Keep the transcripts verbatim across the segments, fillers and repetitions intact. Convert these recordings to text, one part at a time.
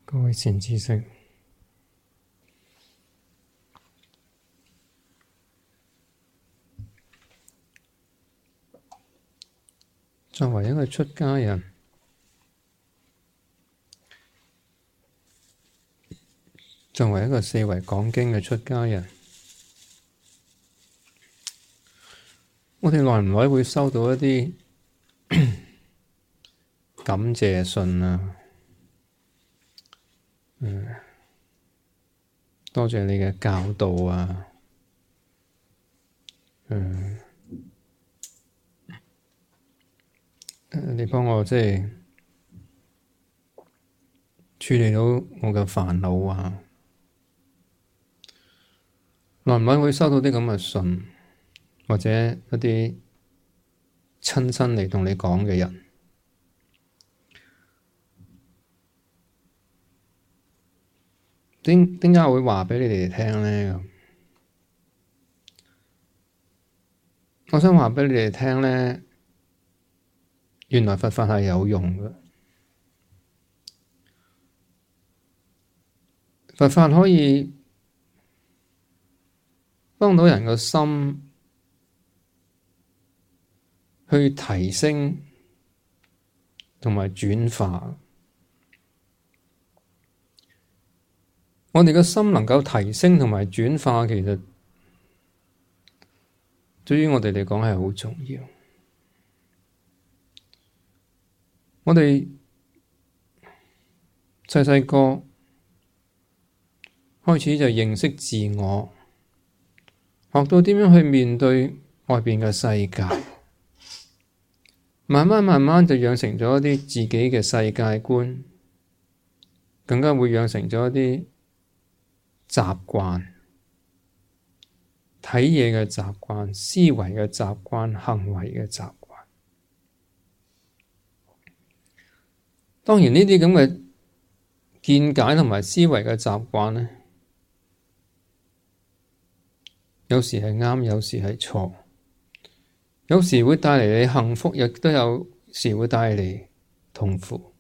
各位善知識，作為一個出家人，作為一個四維講經嘅出家人，我哋耐唔耐會收到一啲感謝信啊？嗯，多謝你嘅教導啊！嗯，你幫我即係處理到我嘅煩惱啊！耐唔耐會收到啲咁嘅信，或者一啲親身嚟同你講嘅人。點點解我會話畀你哋聽呢？我想話畀你哋聽呢，原來佛法係有用嘅，佛法可以幫到人個心去提升同埋轉化。我哋嘅心能夠提升同埋轉化，其實對於我哋嚟講係好重要。我哋細細個開始就認識自我，學到點樣去面對外邊嘅世界，慢慢慢慢就養成咗一啲自己嘅世界觀，更加會養成咗一啲習慣，睇嘢嘅習慣、思維嘅習慣、行為嘅習慣。當然呢啲咁嘅見解同埋思維嘅習慣呢，有時係啱，有時係錯，有時會帶嚟你幸福，亦都有時會帶嚟痛苦。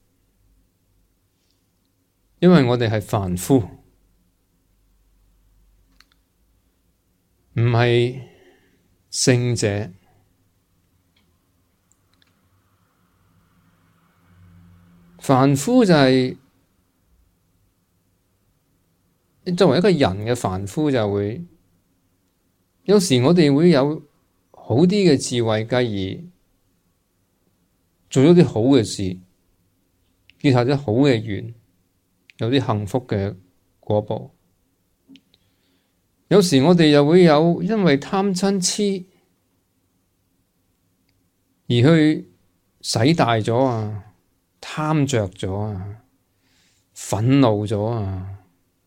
因為我哋係凡夫，唔係聖者，凡夫就係、是、作為一個人嘅凡夫，就會有時我哋會有好啲嘅智慧，繼而做咗啲好嘅事，結下咗好嘅緣，有啲幸福嘅果報。有時我哋又會有因為貪嗔癡而去使大咗啊，貪着咗啊，憤怒咗啊，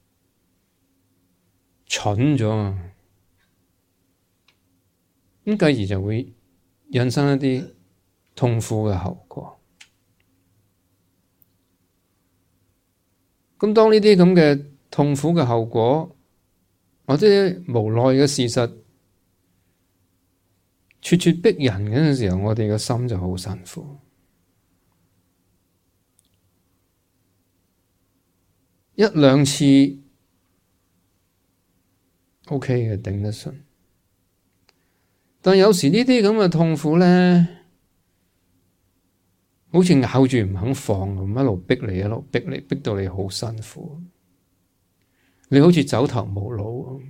蠢咗啊，咁繼而就會引生一啲痛苦嘅後果。咁當呢啲咁嘅痛苦嘅後果，或者無奈嘅事實咄咄逼人嗰陣時候，我哋嘅心就好辛苦。一兩次 OK 嘅，頂得順，但有時呢啲咁嘅痛苦咧，好似咬住唔肯放咁，一路逼你，一路逼你，逼到你好辛苦。你好似走投無路，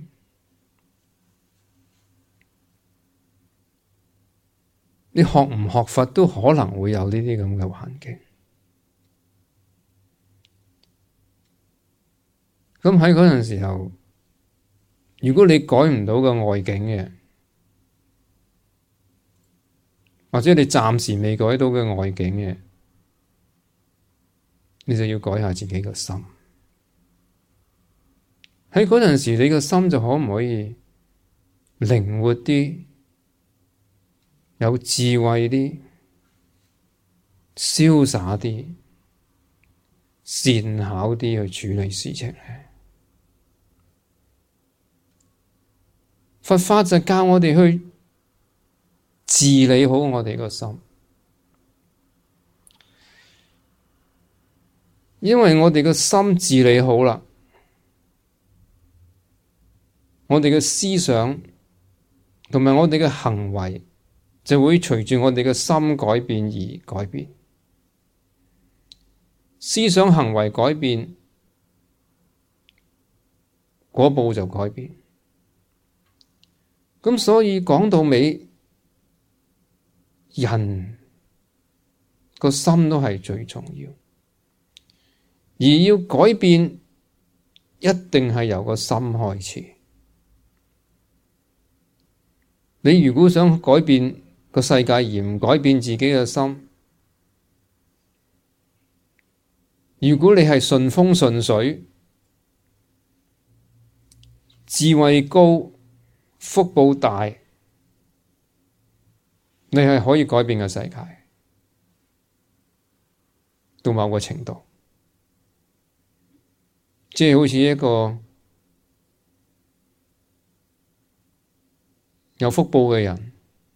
你學唔學佛都可能會有呢啲咁嘅環境。咁喺嗰陣時候，如果你改唔到個外境嘅，或者你暫時未改到嘅外境嘅，你就要改下自己個心。喺嗰陣時，你個心就可唔可以靈活啲、有智慧啲、瀟灑啲、善巧啲去處理事情咧？佛法就教我哋去治理好我哋個心。 因為我哋嘅心治理好啦，我哋嘅思想同埋我哋嘅行為就會隨住我哋嘅心改變而改變。思想行為改變，果報就改變。咁所以講到尾，人個心都係最重要，而要改變一定係由個心開始。你如果想改變個世界而唔改變自己嘅心，如果你係順風順水、智慧高、福報大，你係可以改變個世界到某個程度，即係好似一個有福報嘅人，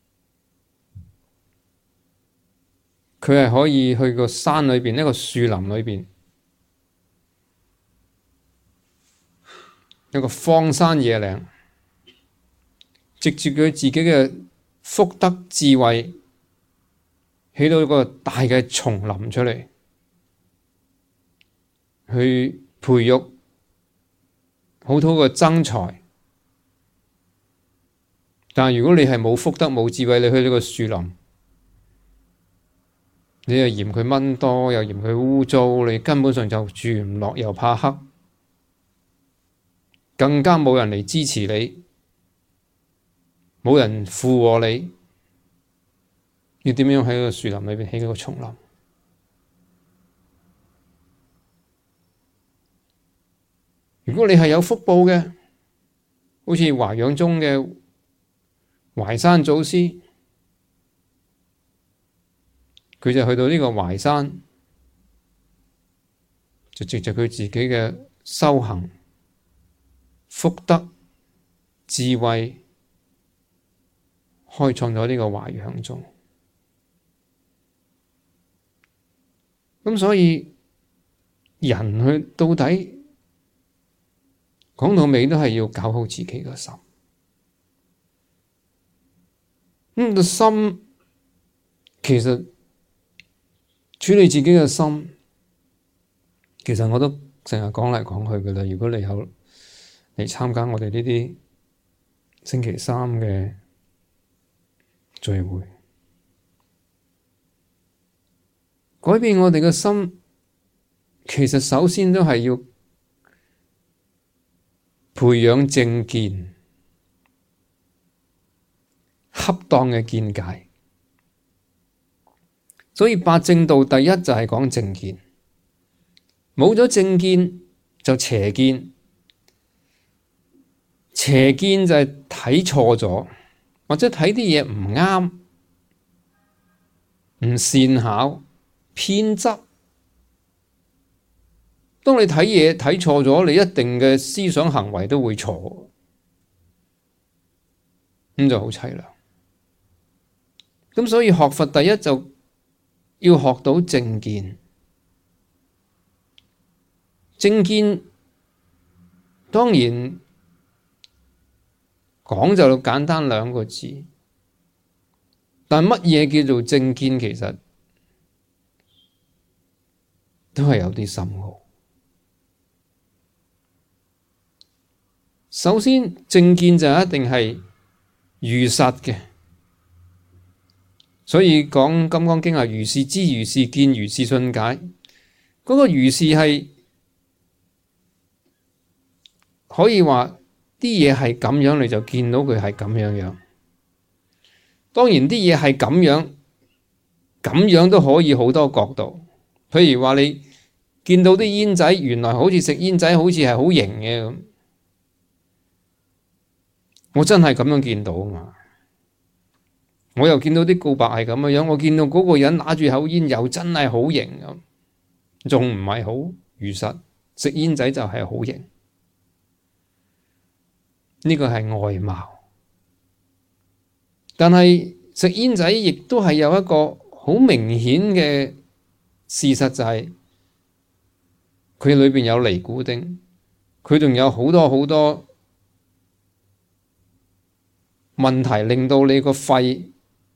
佢係可以去個山裏邊，一個樹林裏邊，一個荒山野嶺，藉住佢自己嘅福德智慧，起到一個大嘅叢林出嚟，去培育好多嘅僧才。但係如果你係冇福德冇智慧，你去呢個樹林，你又嫌佢蚊多，又嫌佢污糟，你根本上就住唔落，又怕黑，更加冇人嚟支持你，冇人附和你，要點樣喺個樹林裏邊起個叢林？如果你係有福報嘅，好似華陽宗嘅淮山祖師，佢就去到呢個淮山，就藉着佢自己嘅修行、福德、智慧，開創咗呢個淮陽宗。咁所以人去到底講到尾都係要搞好自己嘅心。咁個心其實處理自己嘅心，其實我都成日講嚟講去嘅啦。如果你有嚟參加我哋呢啲星期三嘅聚會，改變我哋嘅心，其實首先都係要培養正見。恰當嘅見解，所以八正道第一就係講正見，冇咗正見就邪見，邪見就係睇錯咗，或者睇啲嘢唔啱、唔善巧、偏執。當你睇嘢睇錯咗，你一定嘅思想行為都會錯，咁就好淒涼。咁所以學佛第一就要學到正見。正見當然講就簡單兩個字，但乜嘢叫做正見，其實都係有啲深奧。首先，正見就一定係如實嘅。所以講《金剛經》係如是知、如是見、如是信解。嗰、那個如是係可以話啲嘢係咁樣，你就見到佢係咁樣樣。當然啲嘢係咁樣，咁樣都可以好多角度。譬如話你見到啲煙仔，原來好似食煙仔，好似係好型嘅咁。我真係咁樣見到啊嘛。我又見到啲告白係咁嘅樣，我見到嗰個人拿住口煙又真係好型咁，仲唔係好如實？食煙仔就係好型，呢個係外貌。但係食煙仔亦都係有一個好明顯嘅事實，就係佢裏邊有尼古丁，佢仲有好多好多問題，令到你個肺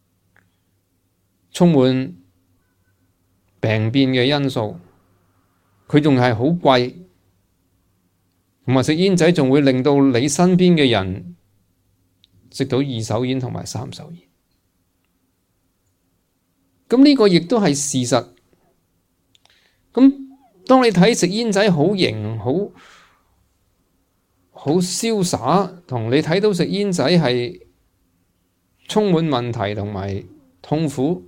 充滿病變嘅因素。佢仲係好貴，同埋食煙仔仲會令到你身邊嘅人食到二手煙同埋三手煙。咁呢個亦都係事實。咁當你睇食煙仔好型、好好瀟灑，同你睇到食煙仔係充滿問題同埋痛苦，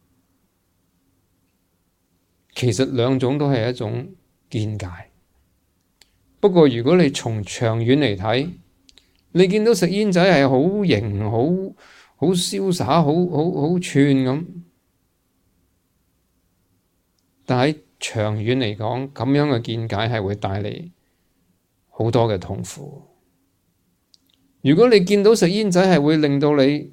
其實兩種都係一種見解。不過如果你從長遠嚟睇，你見到食煙仔係好型、好好瀟灑、好好好串咁，但喺長遠嚟講，咁樣嘅見解係會帶嚟好多嘅痛苦。如果你見到食煙仔係會令到你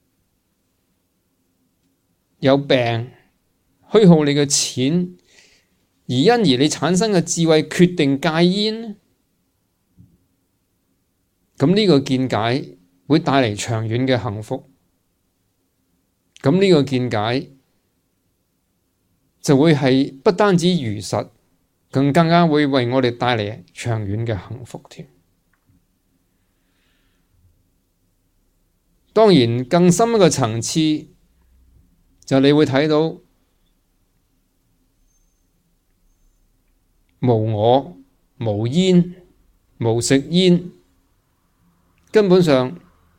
有病，虛耗你嘅錢，而因而你產生嘅智慧決定戒煙，咁呢個見解會帶嚟長遠嘅幸福。咁呢個見解就會係不單止如實，更更加會為我哋帶嚟長遠嘅幸福添。當然，更深一個層次就你會睇到無我、無煙、無食煙，根本上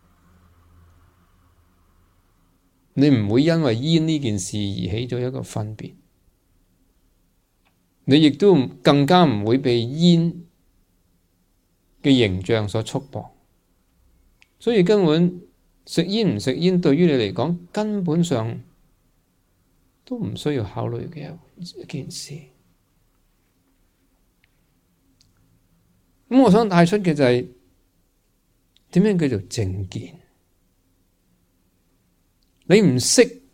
你唔會因為煙呢件事而起咗一個分別，你亦都更加唔會被煙嘅形象所束縛，所以根本食煙唔食煙對於你嚟講根本上都唔需要考慮嘅一件事。咁我想帶出嘅就係點樣叫做正見？你唔識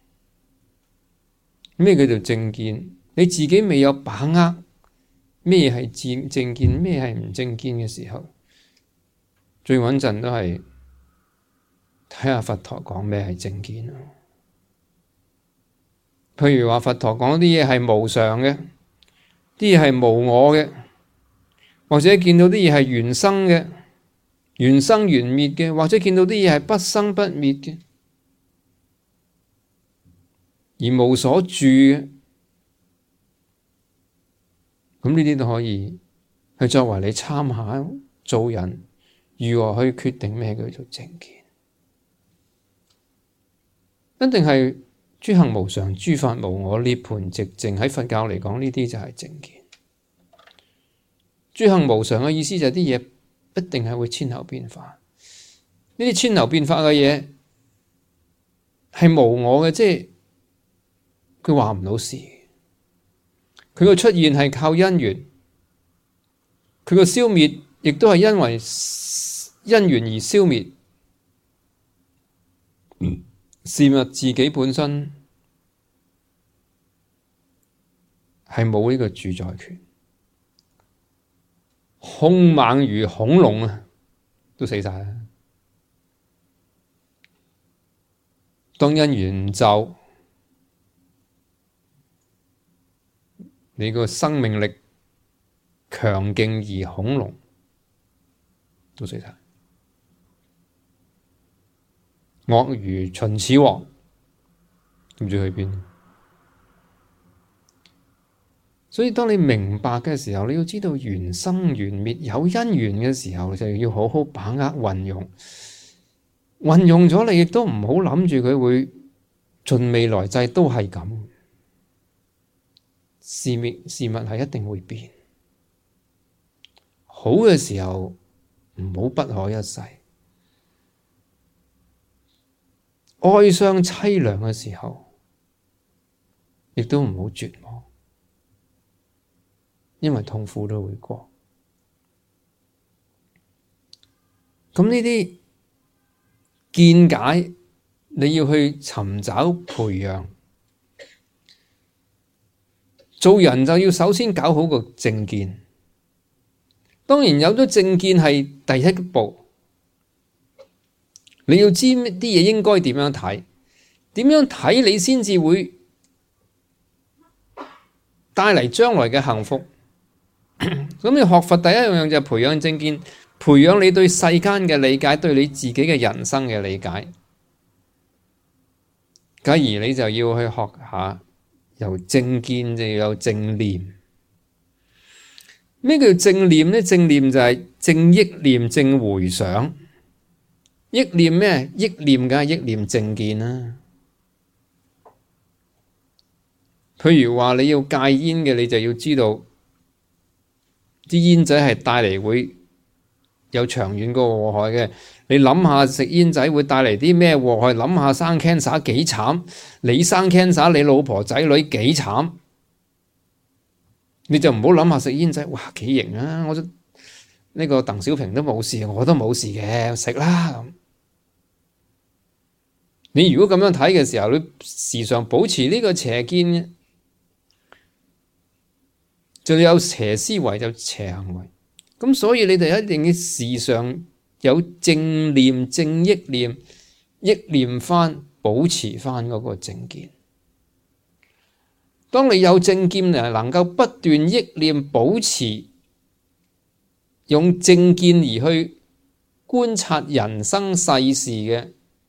咩叫做正見？你自己未有把握咩係正正見，咩係唔正見嘅時候，最穩陣都係睇下佛陀講咩係正見咯。譬如話佛陀講啲嘢係無常嘅，啲嘢係無我嘅，或者見到啲嘢係緣生嘅，緣生緣滅嘅，或者見到啲嘢係不生不滅嘅，而無所住嘅，咁呢啲都可以去作為你參考，做人如何去決定咩叫做正見。一定係諸行無常、諸法無我、涅槃寂靜。喺佛教嚟講，呢啲就係正見。諸行無常嘅意思就係啲嘢一定係會千流變化。呢啲千流變化嘅嘢係無我嘅，即係佢話唔到事。佢個出現係靠因緣，佢個消滅亦都係因為因緣而消滅。嗯事物自己本身係冇呢個主宰權，兇猛如恐龍啊，都死晒啦。當因緣唔就，你個生命力強勁而恐龍都死晒。惡如秦始皇，唔知去邊。所以當你明白嘅時候，你要知道緣生緣滅，有因緣嘅時候，就要好好把握運用。運用咗，你亦都唔好諗住佢會盡未來際都係咁。事物事物係一定會變。好嘅時候唔好不可一世。哀傷淒涼嘅時候，亦都唔好絕望，因為痛苦都會過。咁呢啲見解，你要去尋找培養， 做人就要首先搞好個正見。當然有咗正見係第一步，你要知啲嘢應該點樣睇，點樣睇你先至會帶嚟將來嘅幸福。咁你學佛第一樣就係培養正見，培養你對世間嘅理解，對你自己嘅人生嘅理解。繼而你就要去學下由正見就要有正念。咩叫正念呢？正念就係正憶念、正回想。憶念咩？憶念梗係憶念正見啦。譬如話你要戒煙嘅，你就要知道啲煙仔係帶嚟會有長遠個禍害嘅。你諗下食煙仔會帶嚟啲咩禍害？諗下生 cancer 幾慘，你生 cancer，你老婆仔女幾慘，你就唔好諗下食煙仔，哇幾型啊！我呢、這個鄧小平都冇事，我都冇事嘅，食啦咁。你如果咁樣睇嘅時候，你時常保持呢個邪見，就有邪思維，就邪行為。咁所以你哋一定要時常有正念、正憶念，憶念翻，保持翻嗰個正見。當你有正見，能夠不斷憶念、保持，用正見而去觀察人生世事嘅，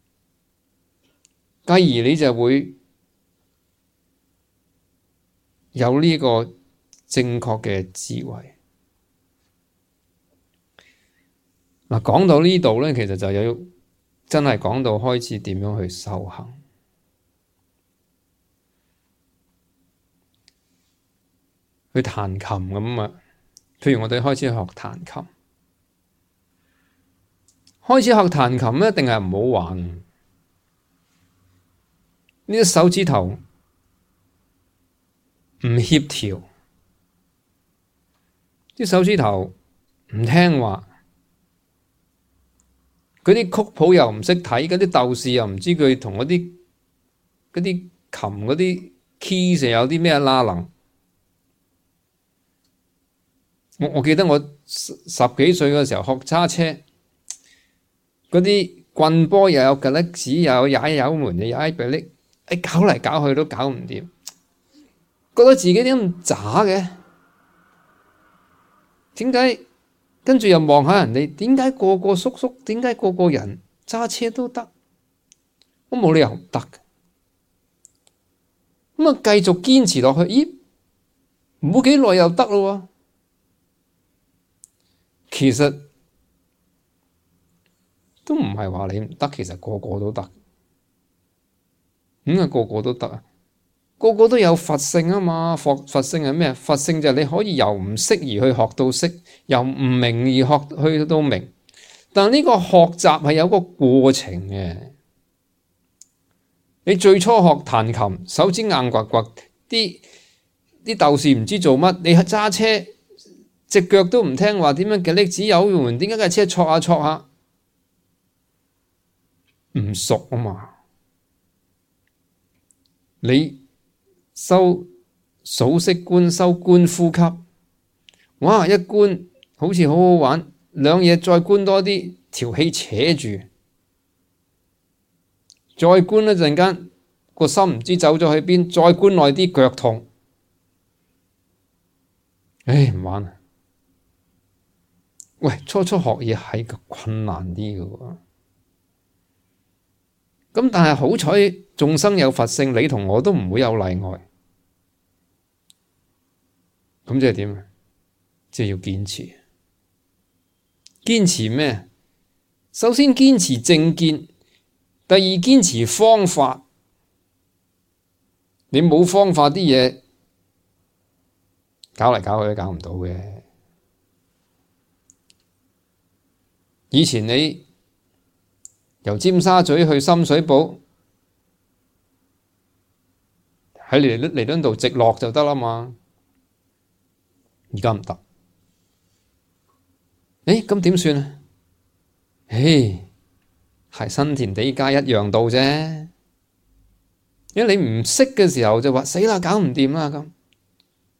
繼而你就會有呢個正確嘅智慧。嗱，講到呢度咧，其實就有真係講到開始點樣去修行。去彈琴咁啊，譬如我哋開始學彈琴，開始學彈琴一定係唔好玩。呢啲手指頭唔協調，啲手指頭唔聽話，嗰啲曲譜又唔識睇，嗰啲鬥士又唔知佢同嗰啲嗰啲琴嗰啲 key 成有啲咩拉能。我我記得我十幾歲嘅時候學揸車，嗰啲棍波又有格力子，又有踩油門，又踩迫力，誒搞嚟搞去都搞唔掂，覺得自己點咁渣嘅？點解？跟住又望下人哋，點解個個叔叔？點解個個人揸車都得？我冇理由唔得嘅。咁啊，繼續堅持落去，咦？唔好幾耐又得咯喎。其實都唔係話你唔得，其實個個都得。咁啊，個個都得啊，個個都有佛性啊嘛。佛佛性係咩？佛性就係你可以由唔識而去學到識，由唔明而學去到明。但呢個學習係有個過程嘅。你最初學彈琴，手指硬刮刮，啲啲鬥士唔知做乜，你揸車。隻腳都唔聽話，點樣嘅力子有門？點解架車挫下挫下？唔熟啊嘛！你修數息觀，修觀呼吸，哇！一觀好似好好玩，兩嘢再觀多啲，條氣扯住，再觀一陣間，個心唔知走咗去邊，再觀耐啲，腳痛，唉，唔玩啦！喂，初初學嘢係個困難啲嘅喎，咁但係好彩眾生有佛性，你同我都唔會有例外。咁即係點啊？即係要堅持。堅持咩？首先堅持正見，第二堅持方法。你冇方法啲嘢，搞嚟搞去都搞唔到嘅。以前你由尖沙咀去深水埗，喺彌敦彌敦道直落就得啦嘛。而家唔得，誒咁點算啊？誒，係新填地街一樣到啫。因為你唔識嘅時候就話死啦，搞唔掂啦咁。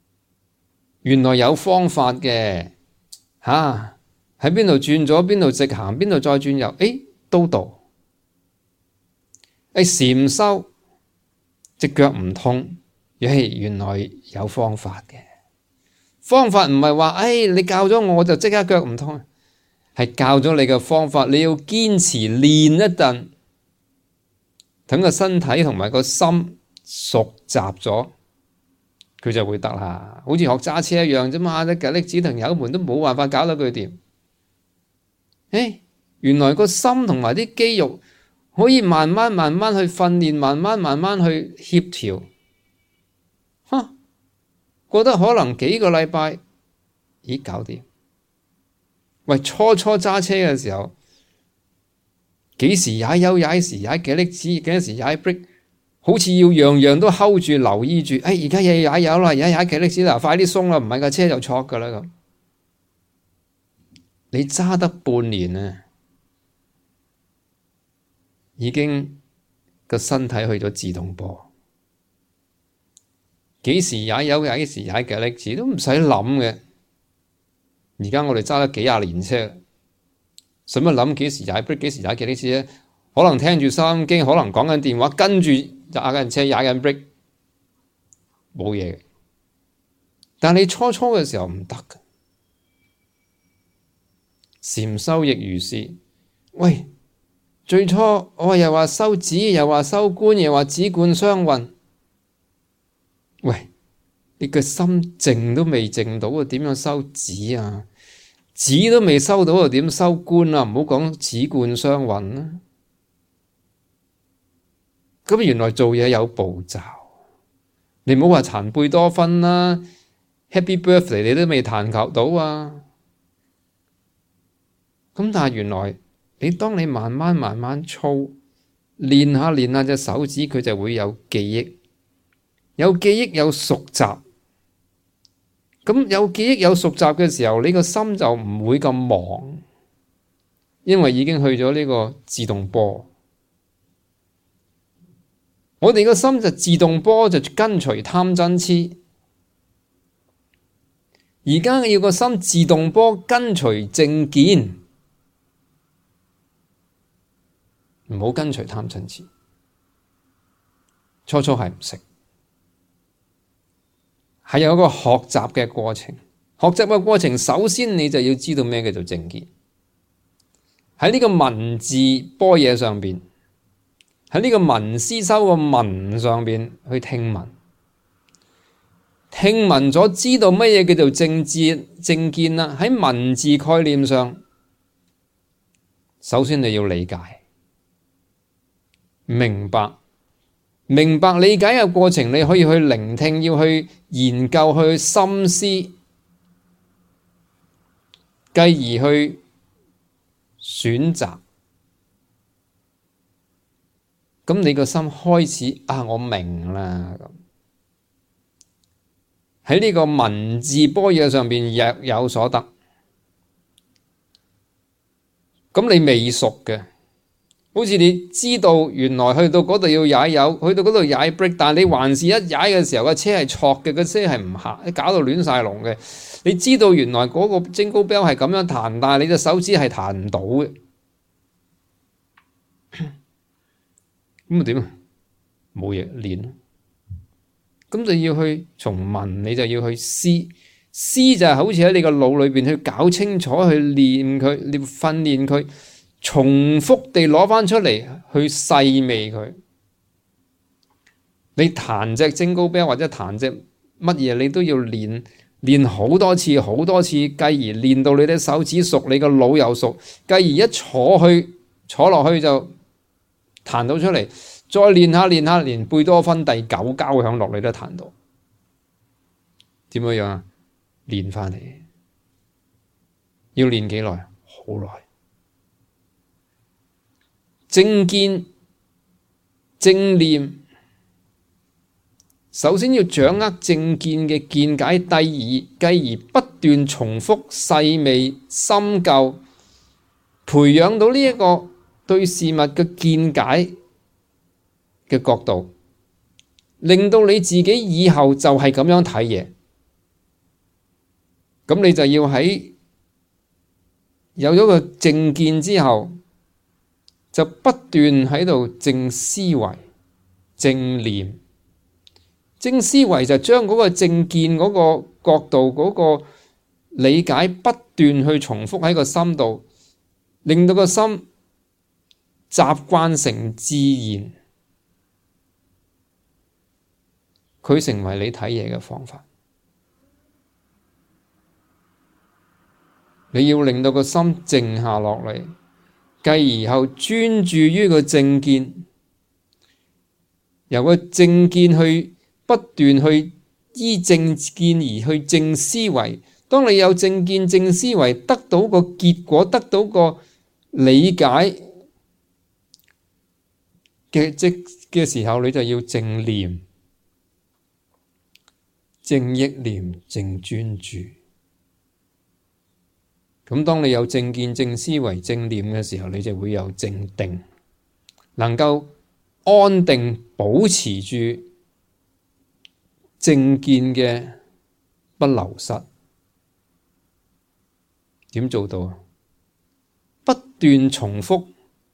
原來有方法嘅，吓喺邊度轉左，邊度直行，邊度再轉右，誒都到。誒禪修隻腳唔痛，誒原來有方法嘅。方法唔係話誒你教咗我就即刻腳唔痛，係教咗你嘅方法，你要堅持練一陣，等個身體同埋個心熟習咗，佢就會得啦。好似學揸車一樣啫嘛，啲腳力子同油門都冇辦法搞到佢掂。誒，原來個心同埋啲肌肉可以慢慢慢慢去訓練，慢慢慢慢去協調。吓，覺得可能幾個禮拜，咦搞掂。喂，初初揸車嘅時候，幾時踩油踩時踩腳力子，幾時踩 brake，好似要樣樣都 hold 住留意住。誒而家又要踩油啦，而家踩腳力子啦，快啲鬆啦，唔係架車就錯噶啦咁。你揸得半年啊，已經個身體去咗自動波，幾時踩油踩時踩腳力子都唔使諗嘅。而家我哋揸咗幾廿年車，使乜諗幾時踩 brake 幾時踩腳力子咧？可能聽住收音機，可能講緊電話，跟住踩緊車踩緊 brake，冇嘢。但你初初嘅時候唔得嘅。禪修亦如是。喂，最初我又話修止，又話修觀，又話止觀雙運。喂，你個心靜都未靜到啊，點樣修止啊？止都未修到啊，點修觀啊？唔好講止觀雙運啦。咁原來做嘢有步驟，你唔好話彈貝多芬啦 ，Happy Birthday 你都未彈及到啊。咁但係原來你當你慢慢慢慢操，練下練下隻手指，佢就會有記憶，有記憶有熟習。咁有記憶有熟習嘅時候，你個心就唔會咁忙，因為已經去咗呢個自動波。我哋個心就自動波就跟隨貪嗔癡，而家要個心自動波跟隨正見，唔好跟隨貪嗔癡。初初係唔識，係有一個學習嘅過程。學習嘅過程，首先你就要知道咩叫做正見。喺呢個文字般若上邊，喺呢個文思修個文上邊去聽聞，聽聞咗知道乜嘢叫做正見正見啦。喺文字概念上，首先你要理解、明白。明白理解嘅過程，你可以去聆聽，要去研究，去深思，繼而去選擇。咁你個心開始啊，我明啦。喺呢個文字般若上邊若有所得。咁你未熟嘅。好似你知道原來去到嗰度要踩油，去到嗰度踩 brake， 但係你還是一踩嘅時候，個車係錯嘅，個車係唔行，搞到亂晒龍嘅。你知道原來嗰個 Jingle Bell 係咁樣彈，但係你隻手指係彈唔到嘅。咁啊點啊？冇嘢練。咁你要去從聞，你就要去思，思就係好似喺你個腦裏邊去搞清楚，去練佢，你訓練佢。重複地攞翻出嚟去細味佢。你彈隻Jingle Bell或者彈隻乜嘢，你都要練練好多次，好多次，繼而練到你啲手指熟，你個腦又熟，繼而一坐去坐落去就彈到出嚟。再練下練下，連貝多芬第九交響樂你都彈到。點樣啊？練翻嚟，要練幾耐？好耐。正見正念，首先要掌握正見嘅見解，第二繼而不斷重複細味深究，培養到呢一個對事物嘅見解嘅角度，令到你自己以後就係咁樣睇嘢。 咁你就要喺有咗個正見之後，就不斷喺度正思維、正念。正思維就將嗰個正見嗰個角度、嗰個理解不斷去重複喺個心度，令到個心習慣成自然，佢成為你睇嘢嘅方法。你要令到個心靜下落嚟，繼而後專注於個正見，由個正見去不斷去依正見而去正思維。當你有正見正思維，得到個結果，得到個理解嘅即嘅時候，你就要正念、正憶念、正專注。咁當你有正見正思維正念嘅時候，你就會有正定，能夠安定保持住正見嘅不流失。點做到啊？不斷重複，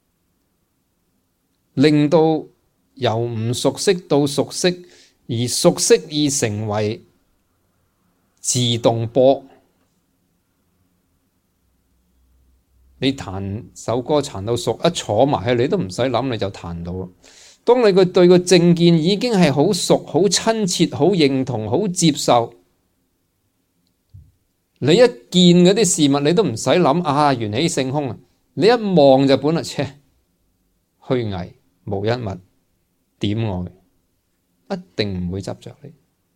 令到由唔熟悉到熟悉，而熟悉而成為自動波。你彈首歌彈到熟，一坐埋去你都唔使諗，你就彈到啦。當你個對個正見已經係好熟、好親切、好認同、好接受，你一見嗰啲事物你都唔使諗啊，緣起性空啊！你一望就本來切虛偽無一物，點愛一定唔會執着你。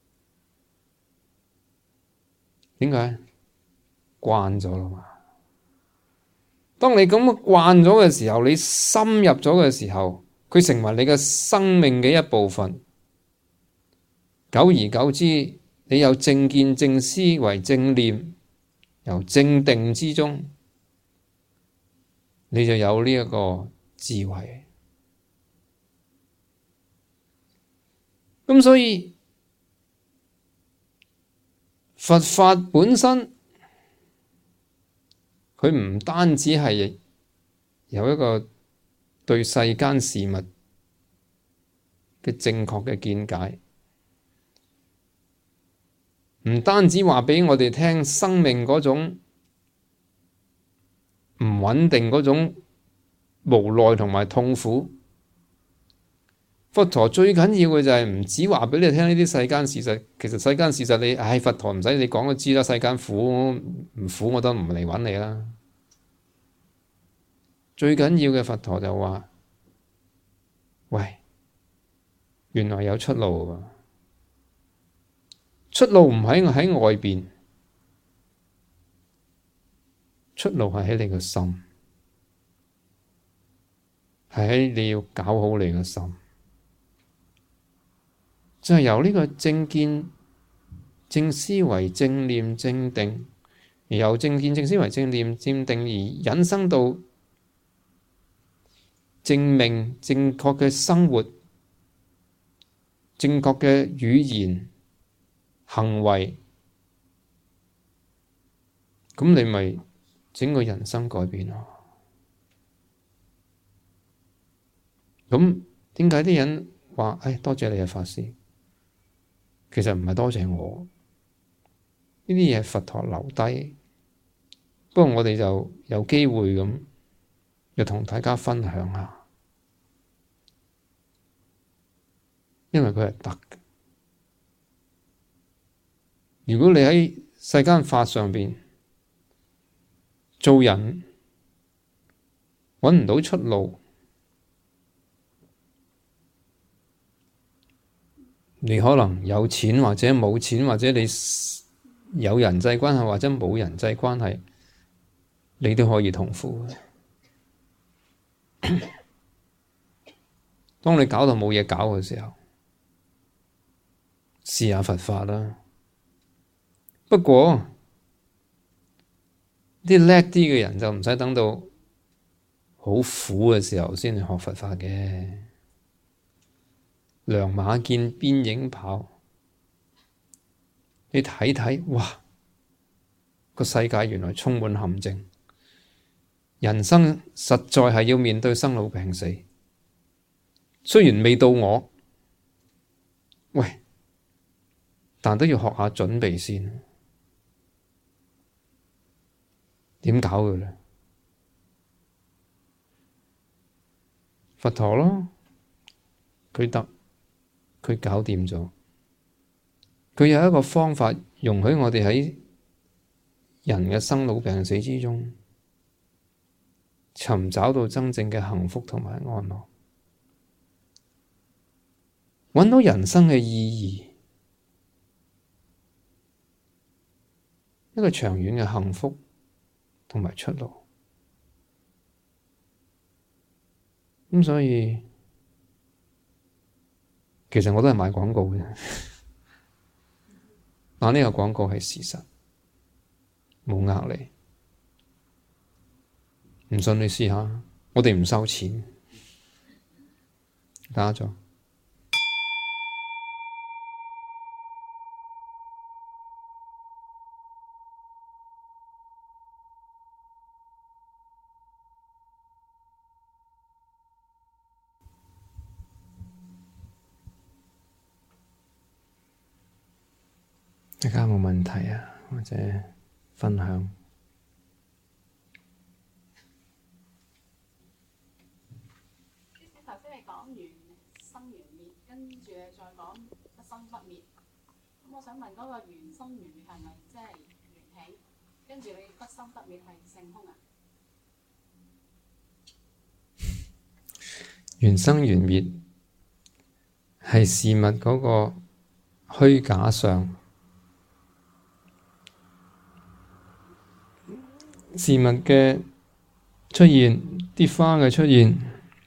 點解？慣咗啦嘛。當你咁慣咗嘅時候，你深入咗嘅時候，佢成為你嘅生命嘅一部分。久而久之，你有正見正思維正念，由正定之中，你就有呢一個智慧。咁所以佛法本身，佢唔單止係有一個對世間事物嘅正確嘅見解，唔單止話畀我哋聽生命嗰種唔穩定嗰種無奈同埋痛苦。佛陀最緊要嘅就係唔止話畀你聽呢啲世間事實，其實世間事實你唉，佛陀唔使你講都知啦，世間苦唔苦我都唔嚟揾你啦。最緊要嘅佛陀就話：喂，原來有出路㗎，出路唔喺喺外邊，出路係喺你個心，係喺你要搞好你個心。就係由呢個正見、正思維、正念、正定，而由正見、正思維、正念、正定而引申到正命、正確嘅生活、正確嘅語言、行為，咁你咪整個人生改變咯。咁點解啲人話：唉，多謝你啊，法師？其實唔係多謝我，呢啲嘢佛陀留低，不過我哋就有機會咁，又同大家分享下，因為佢係得嘅。如果你喺世間法上邊做人揾唔到出路，你可能有錢或者冇錢，或者你有人際關係或者冇人際關係，你都可以痛苦。當你搞到冇嘢搞嘅時候，試下佛法啦。不過啲叻啲嘅人就唔使等到好苦嘅時候先去學佛法嘅。良馬見邊影跑，你睇睇，哇！ 個世界原來充滿陷阱，人生實在係要面對生老病死。雖然未到我，喂，但都要學下準備先。點搞佢咧？佛陀咯，佢得，佢搞掂咗。佢有一個方法，容許我哋喺人嘅生老病死之中，尋找到真正嘅幸福同埋安樂，揾到人生嘅意義，一個長遠嘅幸福同埋出路。咁所以，其實我都係賣廣告嘅，但呢個廣告係事實，冇呃你。唔信你試下，我哋唔收錢，打咗。大家有冇問題啊？或者分享？ 頭先你講緣生緣滅，跟住再講不生不滅。咁我想問嗰個緣生緣滅係咪即係緣起？跟住你不生不滅係性空啊？ 緣生緣滅係事物嗰個虛假相。事物嘅出現，啲花嘅出現，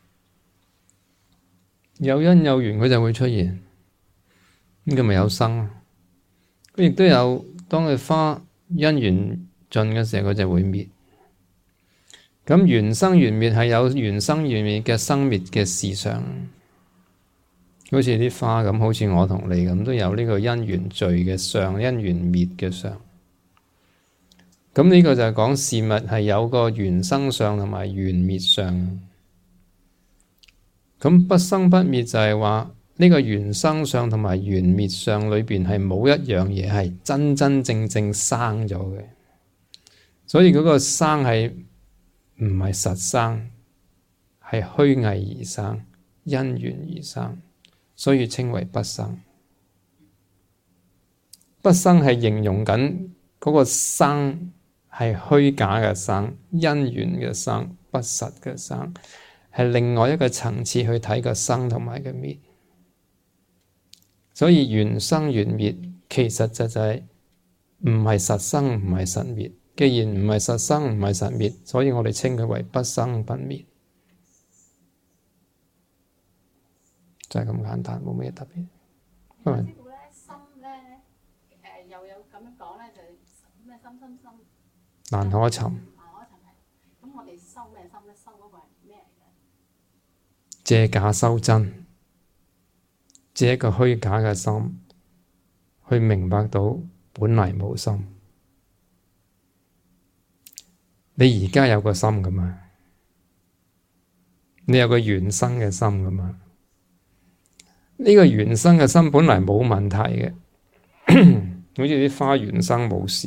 有因有緣佢就會出現，咁佢咪有生。佢亦都有，當佢花因緣盡嘅時候，佢就會滅。咁緣生緣滅係有緣生緣滅嘅生滅嘅事相，好似啲花咁，好似我同你咁，都有呢個因緣聚嘅相，因緣滅嘅相。咁呢個就係講事物係有個緣生相同埋緣滅相。咁不生不滅就係話呢個緣生相同埋緣滅相裏邊係冇一樣嘢係真真正正生咗嘅，所以嗰個生係唔係實生，係虛偽而生，因緣而生，所以稱為不生。不生係形容緊嗰個生係虛假嘅生，因緣嘅生，不實嘅生，係另外一個層次去睇個生同埋個滅。所以緣生緣滅其實就係唔係實生，唔係實滅。既然唔係實生，唔係實滅，所以我哋稱佢為不生不滅，就係咁簡單，冇咩特別。因為師傅咧，心咧，誒又有咁樣講咧，就咩心心心難可尋。 難可尋係。咁我哋修咩心咧？修嗰個係咩嚟嘅？ 借假修真，借一個虛假嘅心，去明白到本嚟冇心。你而家有個心噶嘛？你有個緣生嘅心噶嘛？呢個緣生嘅心本嚟冇問題嘅，好似啲花緣生冇事，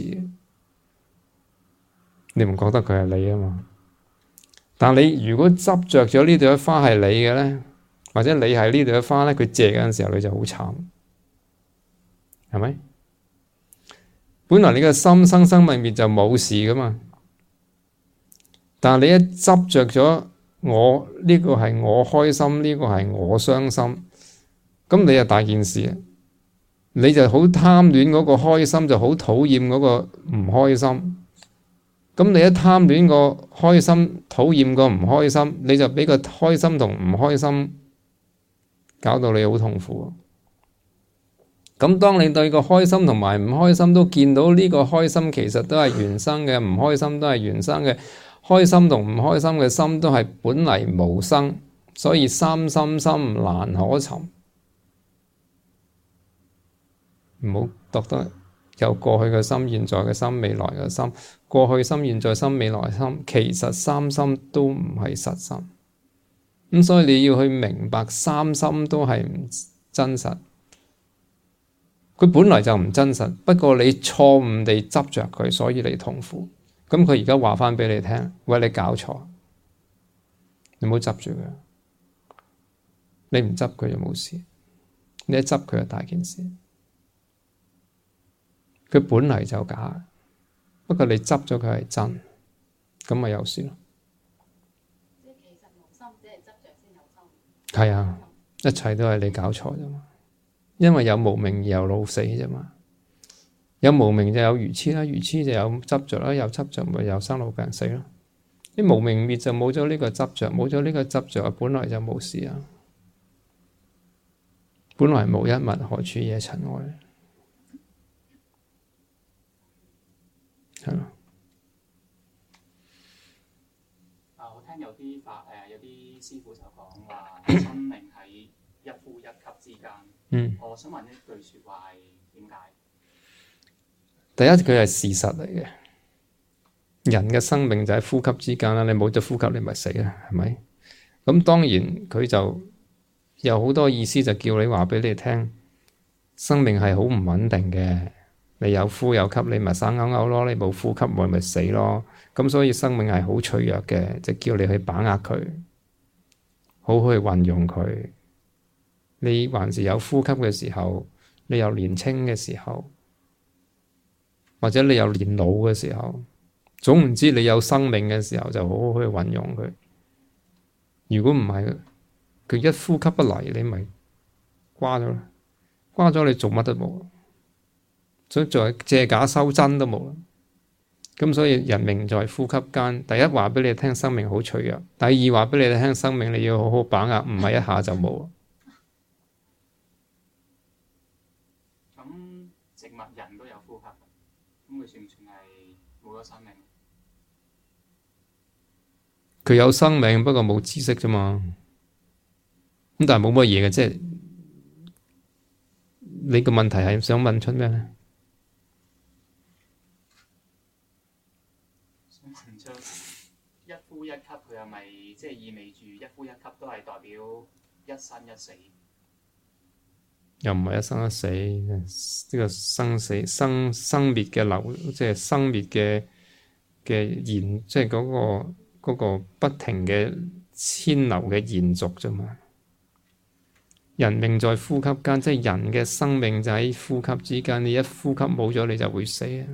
你唔覺得佢係你啊嘛？但你如果執着咗呢朵花係你嘅咧，或者你係呢朵花咧，佢謝嗰陣時候你就好慘，係咪？本來你個心生生滅滅就冇事噶嘛，但係你一執着咗我呢個係我開心，呢個係我傷心，咁你就大件事，你就好貪戀嗰個開心，就好討厭嗰個唔開心。咁你一貪戀個開心，討厭個唔開心，你就俾個開心同唔開心搞到你好痛苦。咁當你對個開心同埋唔開心都見到呢個開心其實都係緣生嘅，唔開心都係緣生嘅，開心同唔開心嘅心都係本嚟無生，所以三心心難可尋。唔好覺得有過去嘅心、現在嘅心、未來嘅心。過去心、現在心、未來心，其實三心都唔係實心。咁所以你要去明白三心都係唔真實。佢本來就唔真實，不過你錯誤地執着佢，所以你痛苦。咁佢而家話翻俾你聽，喂，你搞錯，你唔好執住佢。你唔執佢就冇事，你一執佢就大件事。佢本嚟就假，不過你執咗佢係真，咁咪有事咯。 即係其實無心，只係執着先有心。 係啊，一切都係你搞錯啫嘛。因為有無明而有老死啫嘛。有無明就有愚痴啦，愚痴就有執着啦，有執着咪有生老病死咯。啲無明滅就冇咗呢個執着，冇咗呢個執着，本來就冇事啊。本來無一物，何處惹塵埃？係咯。 啊，我聽有啲法誒，有啲師傅就講話生命喺一呼一吸之間。 嗯。 我想問一句説話係點解？ 第一，佢係事實嚟嘅。人嘅生命就喺呼吸之間啦，你冇咗呼吸，你咪死啦，係咪？咁當然佢就有好多意思，就叫你話俾你聽，生命係好唔穩定嘅。你有呼有吸，你咪生勾勾咯；你冇呼吸，咪咪死咯。咁所以生命係好脆弱嘅，就叫你去把握佢，好好去運用佢。你還是有呼吸嘅時候，你有年青嘅時候，或者你有年老嘅時候，總唔知你有生命嘅時候，就好好去運用佢。如果唔係，佢一呼吸不嚟，你咪瓜咗啦。瓜咗你做乜都冇，所以再借假收真都冇啦。咁所以人命在呼吸間。第一話俾你聽，生命好脆弱；第二話俾你聽，生命你要好好把握，唔係一下就冇。 咁植物人都有呼吸，咁佢算唔算係冇咗生命？ 佢有生命，不過冇知識啫嘛。咁但係冇乜嘢嘅，即係你個問題係想問出咩咧？ 想問出一呼一吸，佢係咪即係意味住一呼一吸都係代表一生一死？ 又唔係一生一死，呢個生死生生滅嘅流，即係生滅嘅嘅延，即係嗰個嗰個不停嘅遷流嘅延續啫嘛。人命在呼吸間，即係人嘅生命就喺呼吸之間。你一呼吸冇咗，你就會死啊！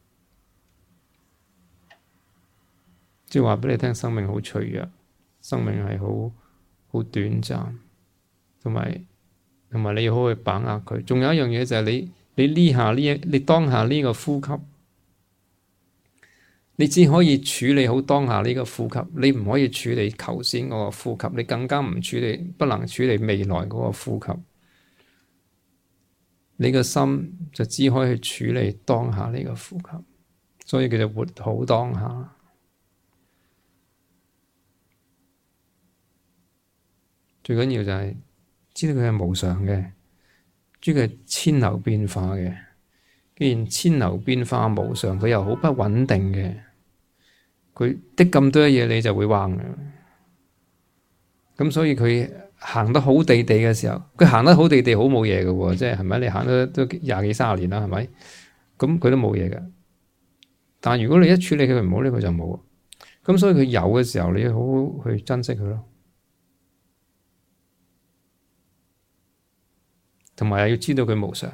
即係話俾你聽，生命好脆弱，生命係好好短暫，同埋同埋你要好好去把握佢。仲有一樣嘢就係你你呢下呢一你當下呢個呼吸，你只可以處理好當下呢個呼吸，你唔可以處理頭先嗰個呼吸，你更加唔處理，不能處理未來嗰個呼吸。你個心就只可以處理當下呢個呼吸，所以叫做活好當下。最緊要就係知道佢係無常嘅，知佢係千流變化嘅。既然千流變化無常，佢又好不穩定嘅。佢的咁多嘢，你就會彎嘅。咁所以佢行得好地地嘅時候，佢行得好地地好冇嘢嘅喎，即係係咪？你行得都廿幾三十年啦，係咪？咁佢都冇嘢嘅。但係如果你一處理佢唔好咧，佢就冇。咁所以佢有嘅時候，你要好好去珍惜佢咯。同埋要知道佢無常，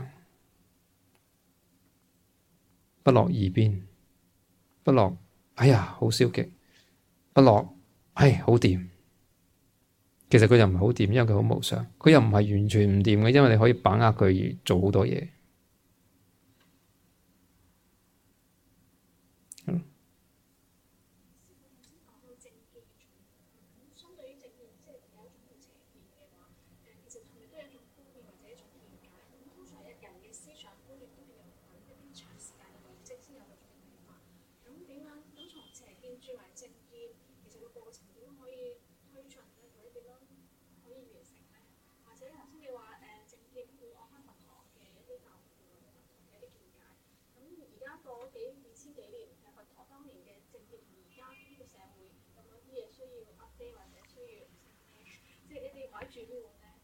不落二邊，不落哎呀好消極，不落哎好掂。其實佢又唔係好掂，因為佢好無常。佢又唔係完全唔掂嘅，因為你可以把握佢而做好多嘢。嗯 update 或者需要即係你哋買住呢個咧？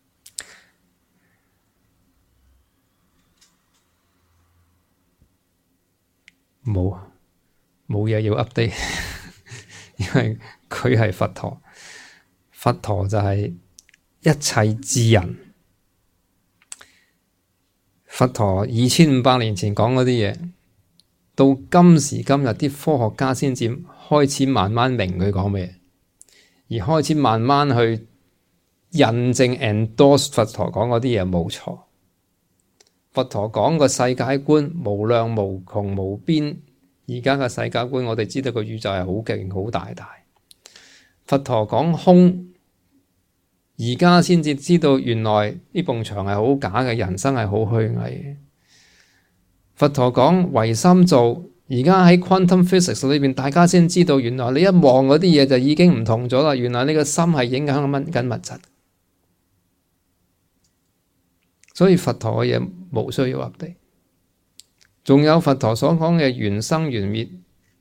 冇啊，冇嘢要 update， 因為佢係佛陀，佛陀就係一切智人。佛陀二千五百年前講嗰啲嘢，到今時今日啲科學家先至開始慢慢明佢講咩，而開始慢慢去印證 endorse 佛陀講嗰啲嘢冇錯。佛陀講個世界觀無量無窮無邊，而家嘅世界觀我哋知道個宇宙係好勁好大大。佛陀講空，而家先至知道原來呢埲牆係好假嘅，人生係好虛偽嘅。佛陀講唯心造，而家喺 quantum physics 裏邊，大家先知道原來你一望嗰啲嘢就已經唔同咗啦。原來你個心係影響緊物質，所以佛陀嘅嘢冇需要 update。仲有佛陀所講嘅緣生緣滅，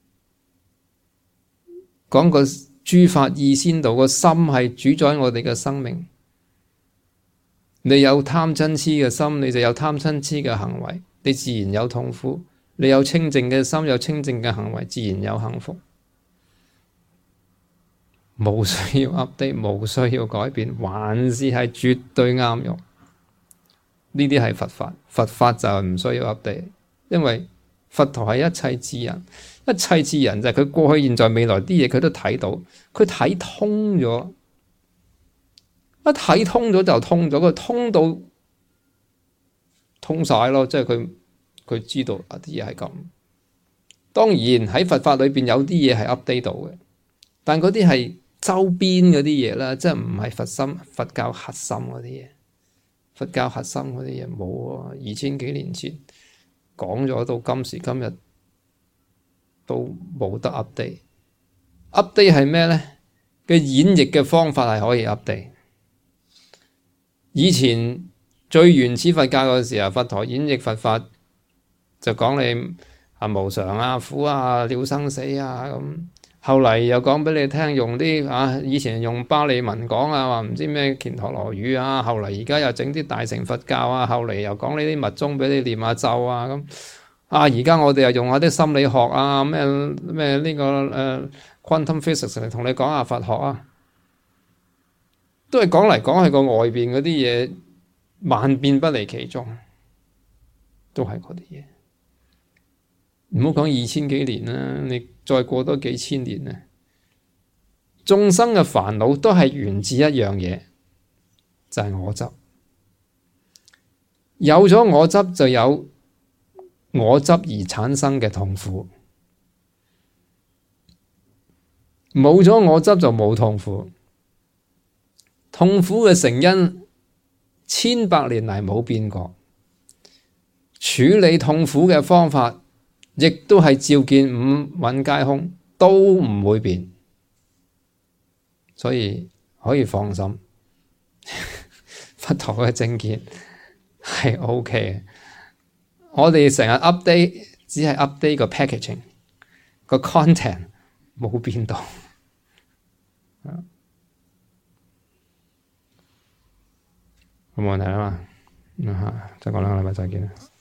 講個諸法意先道，個心係主宰我哋嘅生命。你有貪嗔痴嘅心，你就有貪嗔痴嘅行為，你自然有痛苦。你有清淨嘅心，有清淨嘅行為，自然有幸福。冇需要 update， 冇需要改變，還是係絕對啱用。呢啲係佛法，佛法就唔需要 update，因為佛陀係一切智人，一切智人就係佢過去、現在、未來啲嘢佢都睇到，佢睇通咗，一睇通咗就通咗，佢通到通晒咯，即係佢佢知道啊啲嘢係咁。當然喺佛法裏邊有啲嘢係 update 到嘅，但嗰啲係周邊嗰啲嘢啦，即係唔係佛心佛教核心嗰啲嘢。佛教核心嗰啲嘢冇啊，二千幾年前講咗到今時今日都冇得 update。update 係咩咧？嘅演繹嘅方法係可以 update。以前最原始佛教嘅時候，佛陀演繹佛法就講你啊無常啊、苦啊、了生死啊咁。後嚟又講俾你聽，用啲啊以前用巴利文講啊，話唔知咩犍陀羅語啊。後嚟而家又整啲大乘佛教啊。後嚟又講呢啲密宗俾你念下咒啊咁。啊而家我哋又用下啲心理學啊，咩咩呢個誒、uh, quantum physics 嚟同你講下佛學啊，都係講嚟講去個外邊嗰啲嘢，萬變不離其宗，都係嗰啲嘢。唔好講二千幾年啦，你再過多幾千年咧，眾生嘅煩惱都係源自一樣嘢，就係我執。有咗我執就有我執而產生嘅痛苦，冇咗我執就冇痛苦。痛苦嘅成因千百年嚟冇變過，處理痛苦嘅方法亦都係照見五蘊皆空，都唔會變，所以可以放心。佛陀嘅正見係 OK 嘅，我哋成日 update 只係 update 個 packaging，個 content 冇變到。冇問題啊嘛，再講兩個禮拜再見啦。